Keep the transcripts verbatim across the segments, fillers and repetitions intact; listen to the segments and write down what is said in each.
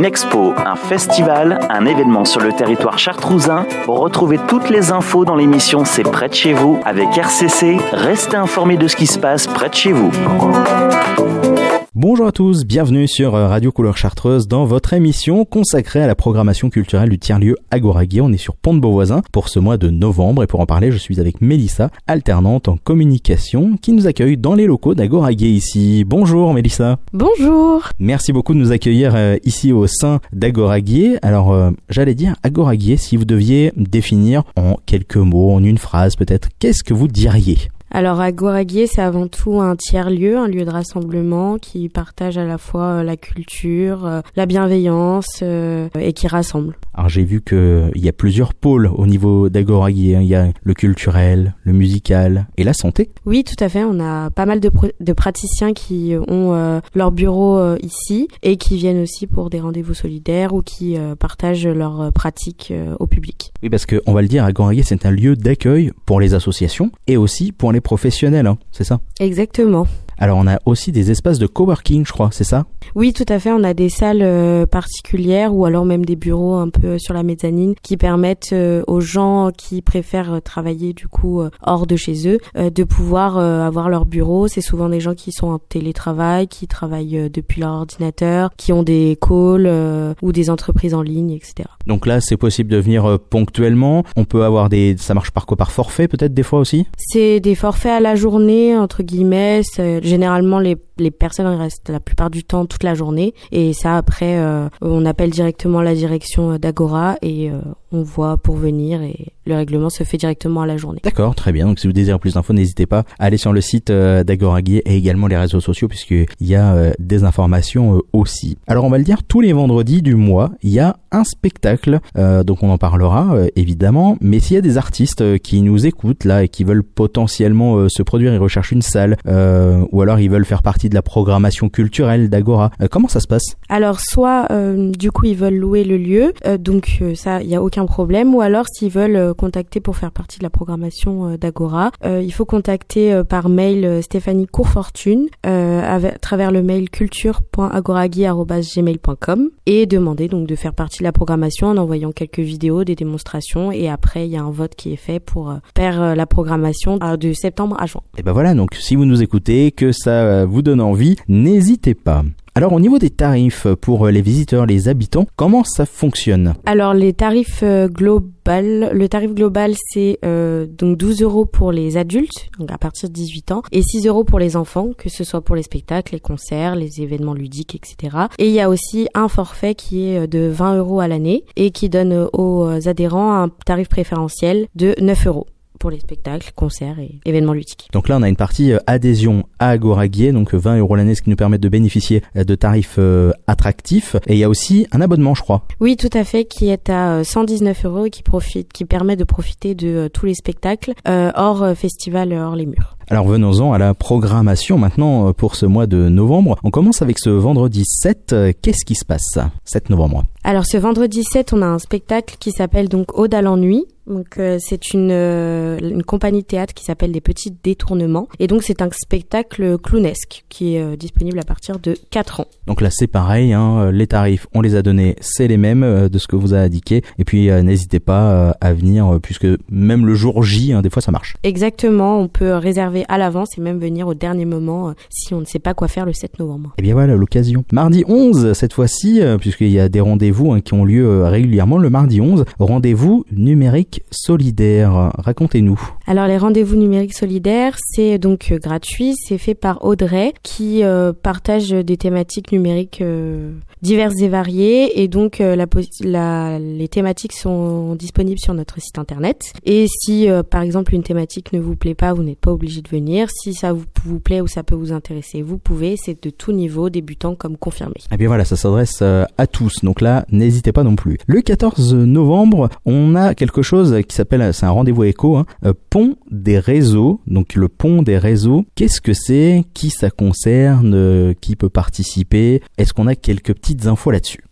expo, un festival, un événement sur le territoire chartrousin. Retrouvez toutes les infos dans l'émission C'est près de chez vous avec R C C. Restez informés de ce qui se passe près de chez vous. Bonjour à tous, bienvenue sur Radio Couleur Chartreuse dans votre émission consacrée à la programmation culturelle du tiers-lieu Agoraguier. On est sur Pont de Beauvoisin pour ce mois de novembre et pour en parler, je suis avec Mélissa, alternante en communication, qui nous accueille dans les locaux d'Agoraguier ici. Bonjour Mélissa. Bonjour. Merci beaucoup de nous accueillir euh, ici au sein d'Agoraguier. Alors, euh, j'allais dire Agoraguier, si vous deviez définir en quelques mots, en une phrase peut-être, qu'est-ce que vous diriez ? Alors Agoraguier, c'est avant tout un tiers-lieu, un lieu de rassemblement qui partage à la fois la culture, la bienveillance euh, et qui rassemble. Alors j'ai vu qu'il y a plusieurs pôles au niveau d'Agoraguier. Il y a le culturel, le musical et la santé. Oui, tout à fait. On a pas mal de, pr- de praticiens qui ont euh, leur bureau euh, ici et qui viennent aussi pour des rendez-vous solidaires ou qui euh, partagent leurs pratiques euh, au public. Oui, parce qu'on va le dire, Agoraguier, c'est un lieu d'accueil pour les associations et aussi pour les professionnels, hein, c'est ça ? Exactement. Alors on a aussi des espaces de coworking, je crois, c'est ça ? Oui, tout à fait. On a des salles euh, particulières ou alors même des bureaux un peu sur la mezzanine qui permettent euh, aux gens qui préfèrent travailler du coup euh, hors de chez eux euh, de pouvoir euh, avoir leur bureau. C'est souvent des gens qui sont en télétravail, qui travaillent euh, depuis leur ordinateur, qui ont des calls euh, ou des entreprises en ligne, et cetera. Donc là, c'est possible de venir euh, ponctuellement. On peut avoir des, ça marche par quoi ? Par forfait peut-être des fois aussi ? C'est des forfaits à la journée entre guillemets. C'est, généralement les les personnes restent la plupart du temps toute la journée et ça après euh, on appelle directement la direction d'Agora et euh, on voit pour venir et le règlement se fait directement à la journée. D'accord, très bien. Donc si vous désirez plus d'infos, n'hésitez pas à aller sur le site euh, d'Agoraguier et également les réseaux sociaux puisqu'il y a euh, des informations euh, aussi. Alors on va le dire, tous les vendredis du mois, il y a un spectacle, euh, donc on en parlera euh, évidemment, mais s'il y a des artistes euh, qui nous écoutent là et qui veulent potentiellement euh, se produire, ils recherchent une salle euh, ou alors ils veulent faire partie de la programmation culturelle d'Agora, euh, comment ça se passe ? Alors soit euh, du coup ils veulent louer le lieu, euh, donc euh, ça il y a aucun problème, ou alors s'ils veulent euh, contacter pour faire partie de la programmation euh, d'Agora, euh, il faut contacter euh, par mail euh, Stéphanie Courfortune euh, à travers le mail culture point agoraguier arobase gmail point com et demander donc de faire partie de la programmation en envoyant quelques vidéos, des démonstrations et après il y a un vote qui est fait pour euh, faire euh, la programmation euh, de septembre à juin. Et ben voilà, donc si vous nous écoutez, que ça euh, vous donne envie, n'hésitez pas. Alors au niveau des tarifs pour les visiteurs, les habitants, comment ça fonctionne ? Alors les tarifs euh, global, le tarif global c'est euh, donc douze euros pour les adultes, donc à partir de dix-huit ans, et six euros pour les enfants, que ce soit pour les spectacles, les concerts, les événements ludiques, et cetera. Et il y a aussi un forfait qui est de vingt euros à l'année et qui donne aux adhérents un tarif préférentiel de neuf euros. Pour les spectacles, concerts et événements ludiques. Donc là, on a une partie euh, adhésion à Agoraguier, donc vingt euros l'année, ce qui nous permet de bénéficier euh, de tarifs euh, attractifs. Et il y a aussi un abonnement, je crois. Oui, tout à fait, qui est à cent dix-neuf euros et qui profite, qui permet de profiter de euh, tous les spectacles euh, hors euh, festival, hors les murs. Alors venons-en à la programmation maintenant pour ce mois de novembre. On commence avec ce vendredi sept. Qu'est-ce qui se passe sept novembre ? Alors ce vendredi sept, on a un spectacle qui s'appelle donc Ode à l'ennui. Donc euh, c'est une euh, une compagnie de théâtre qui s'appelle Les Petits Détournements et donc c'est un spectacle clownesque qui est euh, disponible à partir de quatre ans. Donc là c'est pareil, hein, les tarifs on les a donnés, c'est les mêmes euh, de ce que vous a indiqué et puis euh, n'hésitez pas euh, à venir euh, puisque même le jour J, hein, des fois ça marche. Exactement, on peut réserver à l'avance et même venir au dernier moment euh, si on ne sait pas quoi faire le sept novembre. Et bien voilà l'occasion. Mardi onze cette fois-ci, euh, puisqu'il y a des rendez-vous hein, qui ont lieu euh, régulièrement, le mardi onze, rendez-vous numérique solidaire. Racontez-nous. Alors les rendez-vous numériques solidaires, c'est donc euh, gratuit, c'est fait par Audrey qui euh, partage des thématiques numériques euh, diverses et variées et donc euh, la, la, les thématiques sont disponibles sur notre site internet et si euh, par exemple une thématique ne vous plaît pas, vous n'êtes pas obligé de venir. Si ça vous, vous plaît ou ça peut vous intéresser, vous pouvez, c'est de tout niveau, débutant comme confirmé. Et bien voilà, ça s'adresse euh, à tous, donc là n'hésitez pas non plus. Le quatorze novembre, on a quelque chose qui s'appelle, c'est un rendez-vous éco, hein, euh, Pont des réseaux. Donc le Pont des réseaux, qu'est-ce que c'est ? Qui ça concerne ? euh, Qui peut participer ? Est-ce qu'on a quelques petites infos là-dessus ?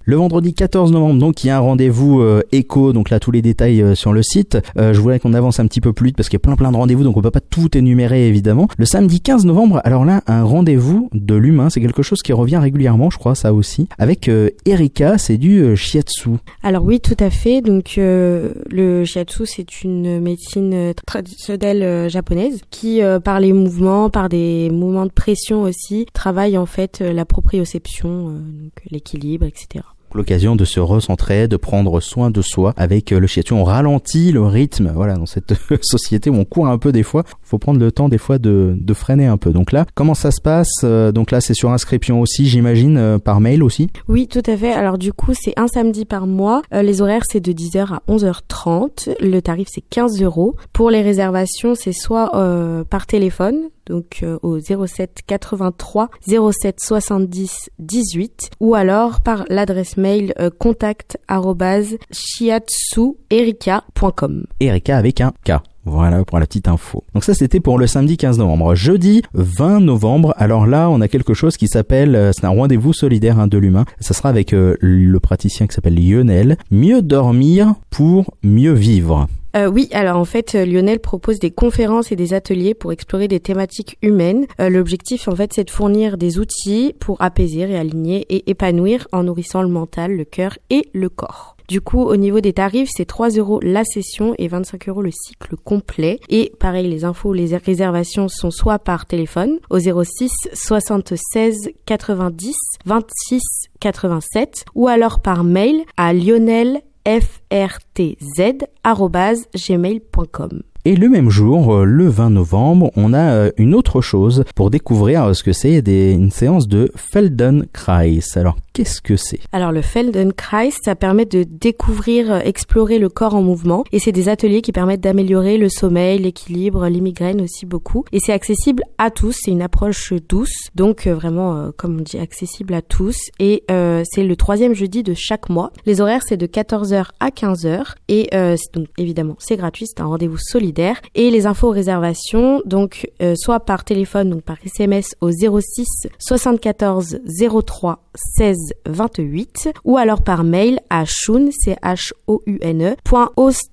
Le vendredi quatorze novembre, donc, il y a un rendez-vous euh, éco, donc là, tous les détails euh, sur le site. Euh, je voulais qu'on avance un petit peu plus vite parce qu'il y a plein plein de rendez-vous, donc on peut pas tout énumérer, évidemment. Le samedi quinze novembre, alors là, un rendez-vous de l'humain, c'est quelque chose qui revient régulièrement, je crois, ça aussi, avec euh, Erika, c'est du euh, shiatsu. Alors oui, tout à fait. Donc euh, le shiatsu, c'est une médecine traditionnelle euh, japonaise qui, euh, par les mouvements, par des mouvements de pression aussi, travaille en fait euh, la proprioception, euh, donc l'équilibre, et cetera. L'occasion de se recentrer, de prendre soin de soi avec le shiatsu. On ralentit le rythme, voilà, dans cette société où on court un peu des fois. Faut prendre le temps des fois de, de freiner un peu. Donc là, comment ça se passe? Donc là, c'est sur inscription aussi, j'imagine, par mail aussi? Oui, tout à fait. Alors du coup, c'est un samedi par mois. Euh, les horaires, c'est de dix heures à onze heures trente. Le tarif, c'est quinze euros. Pour les réservations, c'est soit euh, par téléphone, donc euh, au zéro sept quatre-vingt-trois zéro sept soixante-dix dix-huit, ou alors par l'adresse mail euh, contact arobase shiatsu erika point com. Erika avec un K. Voilà pour la petite info. Donc ça, c'était pour le samedi quinze novembre. Jeudi vingt novembre, alors là, on a quelque chose qui s'appelle, euh, c'est un rendez-vous solidaire hein, de l'humain. Ça sera avec euh, le praticien qui s'appelle Lionel. Mieux dormir pour mieux vivre. Euh, oui, alors en fait, Lionel propose des conférences et des ateliers pour explorer des thématiques humaines. Euh, l'objectif, en fait, c'est de fournir des outils pour apaiser, réaligner et épanouir en nourrissant le mental, le cœur et le corps. Du coup, au niveau des tarifs, c'est trois euros la session et vingt-cinq euros le cycle complet. Et pareil, les infos, les réservations sont soit par téléphone au zéro six soixante-seize quatre-vingt-dix vingt-six quatre-vingt-sept ou alors par mail à lionel f r t z arobase gmail point com. Et le même jour, le vingt novembre, on a une autre chose pour découvrir ce que c'est des, une séance de Feldenkrais. Alors, qu'est-ce que c'est? Alors, le Feldenkrais, ça permet de découvrir, explorer le corps en mouvement. Et c'est des ateliers qui permettent d'améliorer le sommeil, l'équilibre, les migraines aussi beaucoup. Et c'est accessible à tous. C'est une approche douce. Donc, euh, vraiment, euh, comme on dit, accessible à tous. Et euh, c'est le troisième jeudi de chaque mois. Les horaires, c'est de quatorze heures à quinze heures. Et euh, donc, évidemment, c'est gratuit. C'est un rendez-vous solidaire. Et les infos aux réservations, donc euh, soit par téléphone, donc par S M S au zéro six soixante-quatorze zéro trois seize vingt-huit, ou alors par mail à choun, c h o u n e point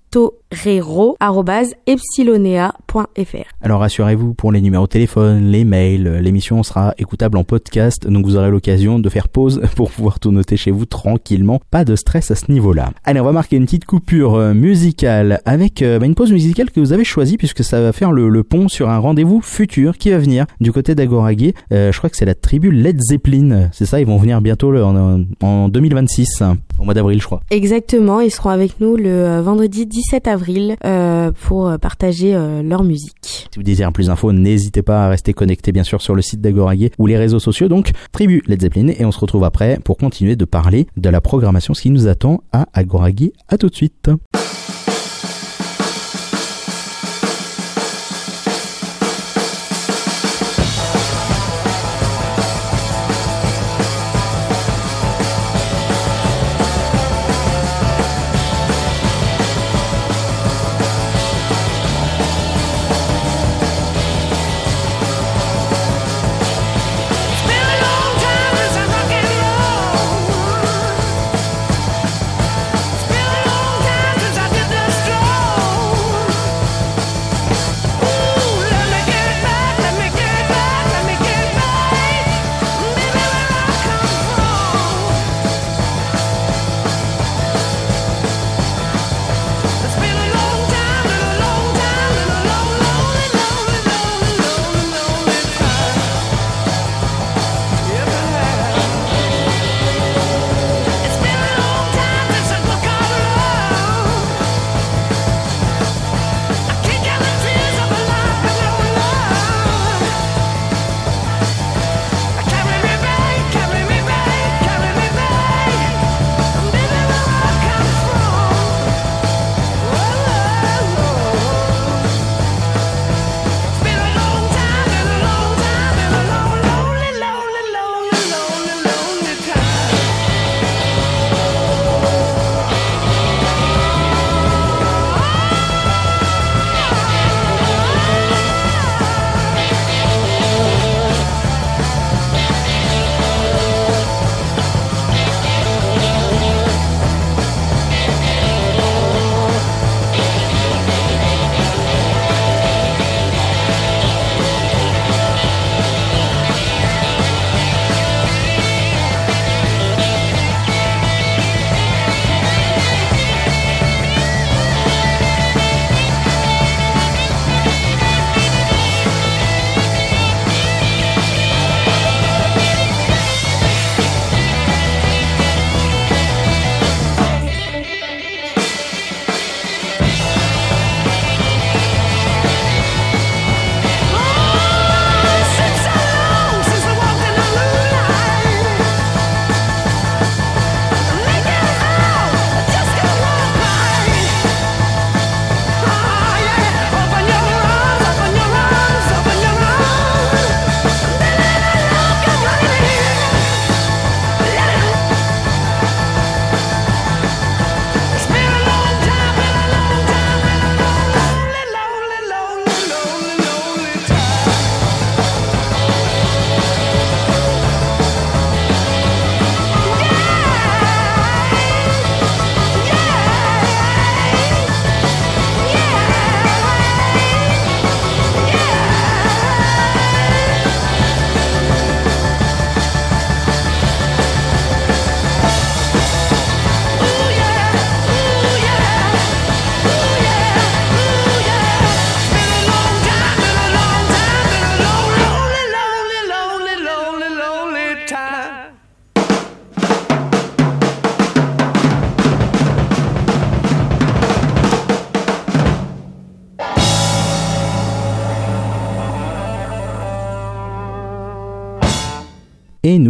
ostorero arobase epsilonea point f r. Alors rassurez-vous, pour les numéros de téléphone, les mails, l'émission sera écoutable en podcast, donc vous aurez l'occasion de faire pause pour pouvoir tout noter chez vous tranquillement. Pas de stress à ce niveau-là. Allez, on va marquer une petite coupure euh, musicale avec euh, bah, une pause musicale que vous avez choisie puisque ça va faire le, le pont sur un rendez-vous futur qui va venir du côté d'Agoragué. Euh, je crois que c'est la tribu Led Zeppelin, c'est ça, ils vont venir bientôt le, en, en deux mille vingt-six, au mois d'avril je crois. Exactement, ils seront avec nous le euh, vendredi dix-sept avril euh, pour partager euh, leur musique. Si vous désirez plus d'infos, n'hésitez pas à rester connecté bien sûr sur le site d'Agoragué ou les réseaux sociaux, donc tribu Led Zeppelin, et on se retrouve après pour continuer de parler de la programmation, ce qui nous attend à Agoragué. À tout de suite. It's been a long time since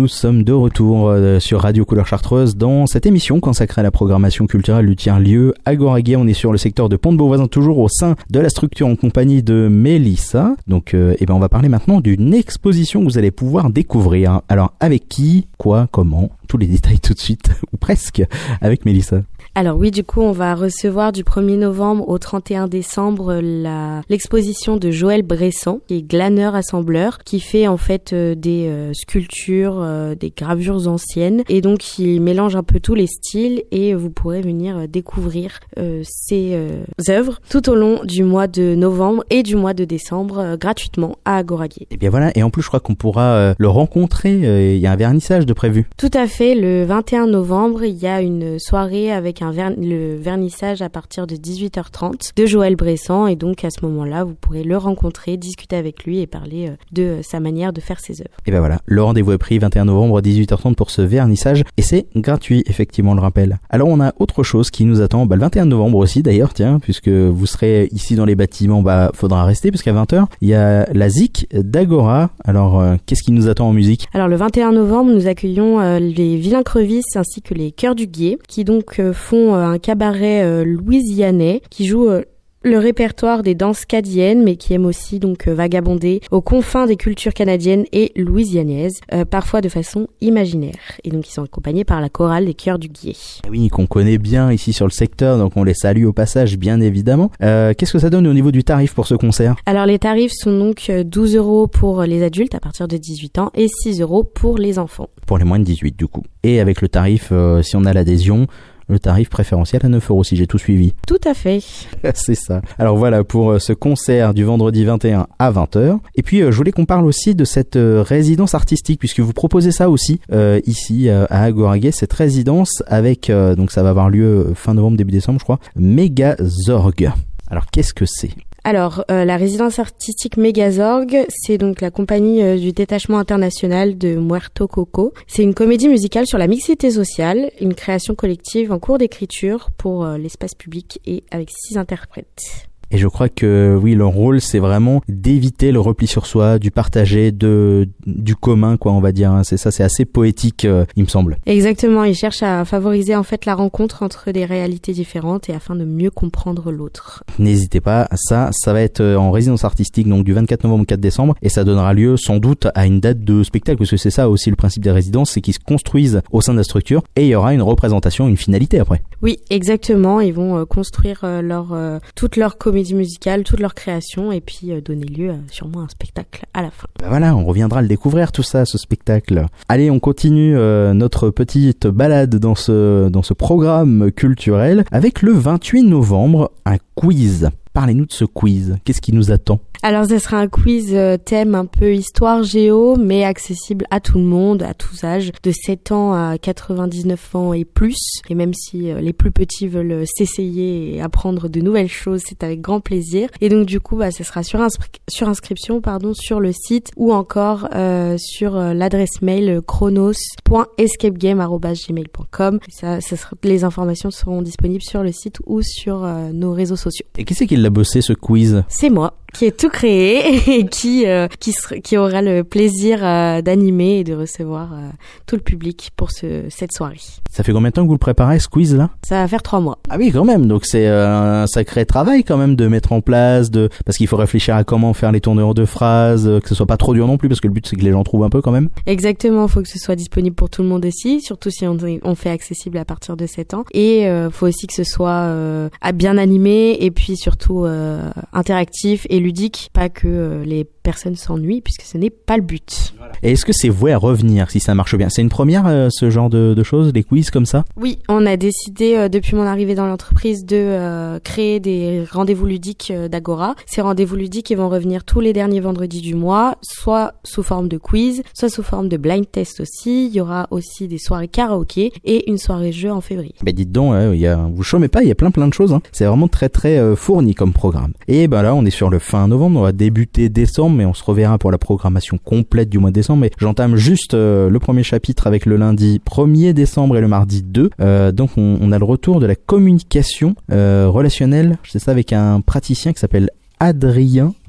nous sommes de retour euh, sur Radio Couleur Chartreuse dans cette émission consacrée à la programmation culturelle du tiers-lieu Agoragay. On est sur le secteur de Pont-de-Beauvoisin, toujours au sein de la structure en compagnie de Mélissa. Donc, euh, eh ben, on va parler maintenant d'une exposition que vous allez pouvoir découvrir. Alors, avec qui, quoi, comment, tous les détails tout de suite, ou presque, avec Mélissa. Alors oui, du coup, on va recevoir du premier novembre au trente et un décembre la l'exposition de Joël Bressan, qui est glaneur assembleur, qui fait en fait euh, des euh, sculptures, euh, des gravures anciennes, et donc il mélange un peu tous les styles, et vous pourrez venir euh, découvrir euh, ses euh, œuvres tout au long du mois de novembre et du mois de décembre euh, gratuitement à Agoragay. Et bien voilà, et en plus je crois qu'on pourra euh, le rencontrer, il euh, y a un vernissage de prévu. Tout à fait, le vingt et un novembre, il y a une soirée avec un ver- le vernissage à partir de dix-huit heures trente de Joël Bressan, et donc à ce moment-là, vous pourrez le rencontrer, discuter avec lui et parler euh, de euh, sa manière de faire ses œuvres. Et ben voilà, le rendez-vous est pris vingt et un novembre à dix-huit heures trente pour ce vernissage, et c'est gratuit, effectivement, on le rappelle. Alors on a autre chose qui nous attend, bah, le vingt et un novembre aussi d'ailleurs, tiens, puisque vous serez ici dans les bâtiments, bah faudra rester, parce qu'à vingt heures, il y a la Z I C d'Agora. Alors euh, qu'est-ce qui nous attend en musique? Alors le vingt et un novembre, nous accueillons euh, les Vilains Crevisses ainsi que les Chœurs du Guier, qui donc euh, font euh, un cabaret euh, louisianais, qui joue euh, le répertoire des danses cadiennes, mais qui aime aussi donc euh, vagabonder aux confins des cultures canadiennes et louisianaises, euh, parfois de façon imaginaire. Et donc ils sont accompagnés par la chorale des Chœurs du Guier. Oui, qu'on connaît bien ici sur le secteur, donc on les salue au passage, bien évidemment. Euh, qu'est-ce que ça donne au niveau du tarif pour ce concert? Alors les tarifs sont donc douze euros pour les adultes à partir de dix-huit ans et six euros pour les enfants. Pour les moins de dix-huit du coup. Et avec le tarif, euh, si on a l'adhésion, le tarif préférentiel à neuf euros si j'ai tout suivi. Tout à fait. C'est ça. Alors voilà pour ce concert du vendredi vingt et un à vingt heures. Et puis euh, je voulais qu'on parle aussi de cette euh, résidence artistique, puisque vous proposez ça aussi euh, ici euh, à Agoragay, cette résidence avec, euh, donc ça va avoir lieu fin novembre, début décembre je crois, Megazorg. Alors qu'est-ce que c'est ? Alors, euh, la résidence artistique Megazorg, c'est donc la compagnie euh, du détachement international de Muerto Coco. C'est une comédie musicale sur la mixité sociale, une création collective en cours d'écriture pour euh, l'espace public et avec six interprètes. Et je crois que oui, leur rôle, c'est vraiment d'éviter le repli sur soi, du partager, de du commun, quoi, on va dire. C'est ça, c'est assez poétique, euh, il me semble. Exactement, ils cherchent à favoriser en fait la rencontre entre des réalités différentes et afin de mieux comprendre l'autre. N'hésitez pas, ça, ça va être en résidence artistique, donc du vingt-quatre novembre au quatre décembre, et ça donnera lieu sans doute à une date de spectacle, parce que c'est ça aussi le principe des résidences, c'est qu'ils se construisent au sein de la structure, et il y aura une représentation, une finalité après. Oui, exactement, ils vont euh, construire euh, leur euh, toute leur comédie musicale, toute leur création, et puis euh, donner lieu à sûrement un spectacle à la fin. Ben voilà, on reviendra le découvrir tout ça, ce spectacle. Allez, on continue euh, notre petite balade dans ce dans ce programme culturel avec le vingt-huit novembre, un quiz. Parlez-nous de ce quiz. Qu'est-ce qui nous attend ? Alors, ce sera un quiz euh, thème un peu histoire géo, mais accessible à tout le monde, à tous âges, de sept ans à quatre-vingt-dix-neuf ans et plus. Et même si euh, les plus petits veulent s'essayer et apprendre de nouvelles choses, c'est avec grand plaisir. Et donc, du coup, bah, ce sera sur, inscri- sur inscription pardon, sur le site ou encore euh, sur euh, l'adresse mail chronos point escapegame arobase gmail point com. Ça, ça sera, les informations seront disponibles sur le site ou sur euh, nos réseaux sociaux. Et qui c'est qui l'a bossé, ce quiz ? C'est moi qui ai tout créé et qui euh, qui sera, qui aura le plaisir euh, d'animer et de recevoir euh, tout le public pour ce cette soirée. Ça fait combien de temps que vous le préparez, ce quiz là ? Ça va faire trois mois. Ah oui, quand même. Donc c'est euh, un sacré travail quand même de mettre en place, de parce qu'il faut réfléchir à comment faire les tournures de phrases, que ce soit pas trop dur non plus, parce que le but c'est que les gens trouvent un peu quand même. Exactement, faut que ce soit disponible pour tout le monde aussi, surtout si on, on fait accessible à partir de sept ans. Et euh, faut aussi que ce soit euh, bien animé et puis surtout euh, interactif et ludique, pas que euh, les personnes s'ennuient, puisque ce n'est pas le but. Voilà. Et est-ce que c'est voué à revenir si ça marche bien ? C'est une première, euh, ce genre de, de choses, les quiz comme ça ? Oui, on a décidé euh, depuis mon arrivée dans l'entreprise de euh, créer des rendez-vous ludiques euh, d'Agora. Ces rendez-vous ludiques ils vont revenir tous les derniers vendredis du mois, soit sous forme de quiz, soit sous forme de blind test aussi. Il y aura aussi des soirées karaoké et une soirée jeu en février. Ben dites donc, hein, y a, vous chômez pas, il y a plein plein de choses. Hein. C'est vraiment très très euh, fourni comme programme. Et ben là, on est sur le fin novembre, on va débuter décembre, mais on se reverra pour la programmation complète du mois de décembre. Mais j'entame juste euh, le premier chapitre avec le lundi premier décembre et le mardi deux. Euh, donc on, on a le retour de la communication euh, relationnelle, c'est ça, avec un praticien qui s'appelle Adrien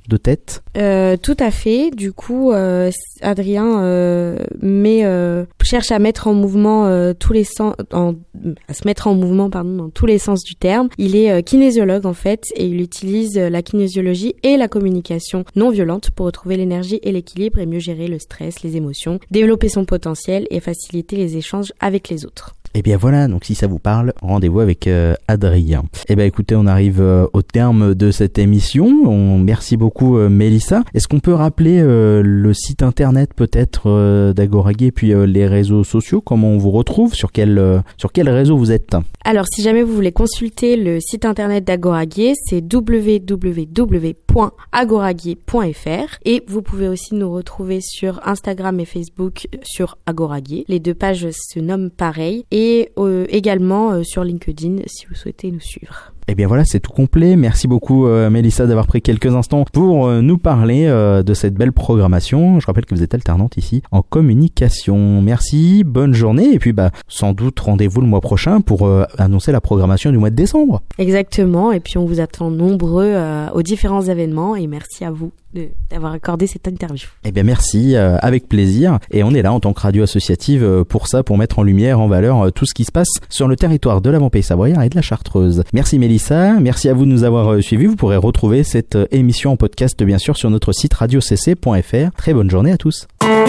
de tête? Euh, tout à fait. Du coup, euh, Adrien euh, met, euh, cherche à mettre en mouvement euh, tous les sens, en, à se mettre en mouvement, pardon, dans tous les sens du terme. Il est euh, kinésiologue en fait, et il utilise euh, la kinésiologie et la communication non violente pour retrouver l'énergie et l'équilibre et mieux gérer le stress, les émotions, développer son potentiel et faciliter les échanges avec les autres. Et bien voilà, donc si ça vous parle, rendez-vous avec euh, Adrien. Et bien écoutez, on arrive euh, au terme de cette émission. On merci beaucoup euh, Mélissa. Est-ce qu'on peut rappeler euh, le site internet peut-être euh, d'Agoragui et puis euh, les réseaux sociaux, comment on vous retrouve, sur quel euh, sur quel réseau vous êtes? Alors si jamais vous voulez consulter le site internet d'Agoragui, c'est w w w point agoragui point f r et vous pouvez aussi nous retrouver sur Instagram et Facebook sur Agoragui. Les deux pages se nomment pareil et et euh, également euh, sur LinkedIn si vous souhaitez nous suivre. Et bien voilà, c'est tout complet. Merci beaucoup euh, Mélissa d'avoir pris quelques instants pour euh, nous parler euh, de cette belle programmation. Je rappelle que vous êtes alternante ici en communication. Merci, bonne journée et puis bah sans doute rendez-vous le mois prochain pour euh, annoncer la programmation du mois de décembre. Exactement, et puis on vous attend nombreux euh, aux différents événements et merci à vous de, d'avoir accordé cette interview. Eh bien merci, euh, avec plaisir. Et on est là en tant que radio associative euh, pour ça, pour mettre en lumière, en valeur euh, tout ce qui se passe sur le territoire de l'Avant-Pays savoyard et de la Chartreuse. Merci Mélissa, merci à vous de nous avoir euh, suivis. Vous pourrez retrouver cette euh, émission en podcast bien sûr sur notre site radio c c point f r. Très bonne journée à tous.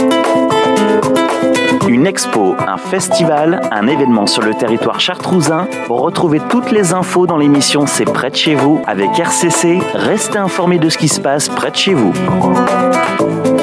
Une expo, un festival, un événement sur le territoire chartrousin. Retrouvez toutes les infos dans l'émission C'est près de chez vous avec R C C. Restez informés de ce qui se passe près de chez vous.